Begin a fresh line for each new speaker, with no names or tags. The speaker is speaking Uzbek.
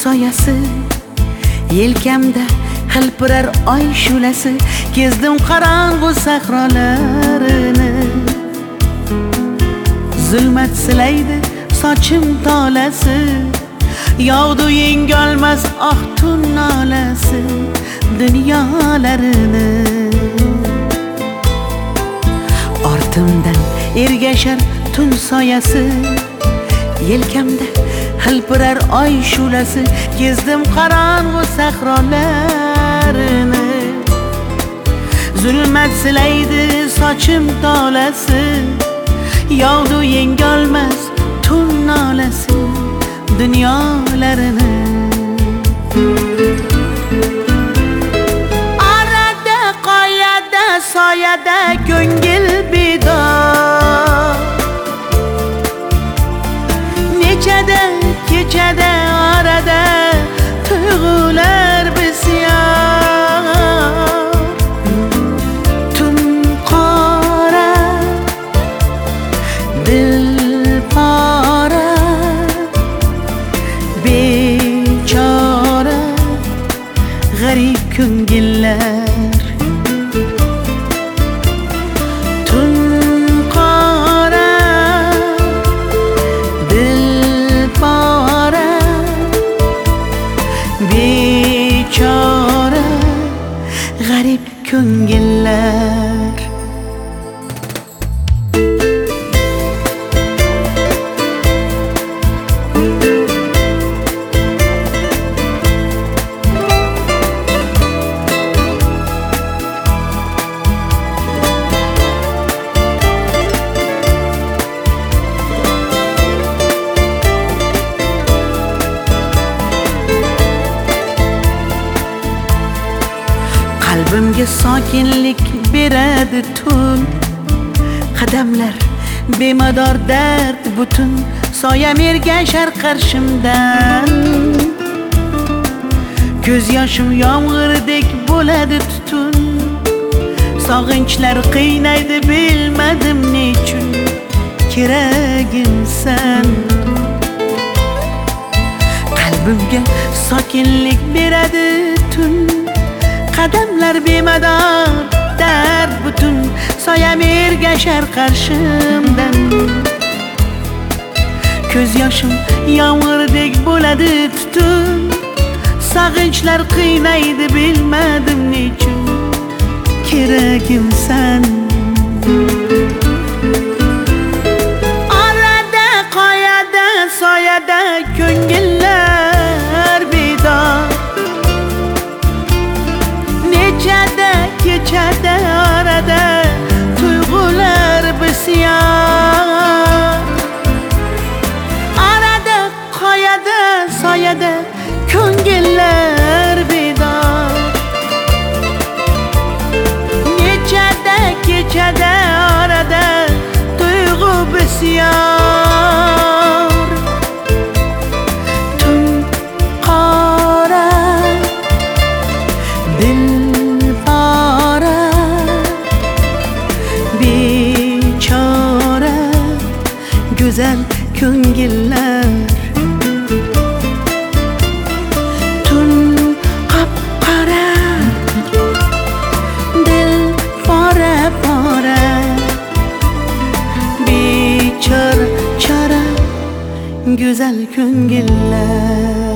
soyasi, yelkamda hilpirar oy shulasi, kezdim qorong'u sahrolarini. Zulmat silaydi sochim tolasi, yog'du yengolmas ah tun nolasi dunyolarini. Ortimdan ergashar tun soyasi, yelkamda hilpirar oy shulasi, kezdim qorong'u sahrolarini. Zulmat silaydi sochim tolasi, yog'du yengolmas tun nolasi dunyolarini. Arada qoyada soyada ko'ngil bedor, nechada kechada orada tuyg'ular bisyor. Tun qora dil pora, bechora g'arib ko'ngillar. Tun qora dil pora, bechora g'arib ko'ngillar. Qalbimga sokinlik beradi tun, qadamlar bemador dard butun, soyam ergashar qarshimdan. Ko'z yoshim yomg'irdek bo'ladi tutun, sog'inchlar qiynaydi bilmadim nechun, keragimsan. Qalbimga sokinlik beradi tun, qadamlar bemador dard butun, soyam ergashar qarshimdan. Ko'z yoshim yomg'irdek bo'ladi tutun, sog'inchlar qiynaydi bilmadim nechun, keragimsan. Orada qoyada soyada ko'ngillar bedor, nechada kechada orada tuyg'ular bisyor. Orada qoyada soyada ko'ngillar bedor, nechada kechada orada tuyg'u bisyor. Tun qora dil pora, bechora go'zal ko'ngillar. Tun qop-qora dil pora pora, bechora chora go'zal ko'ngillar.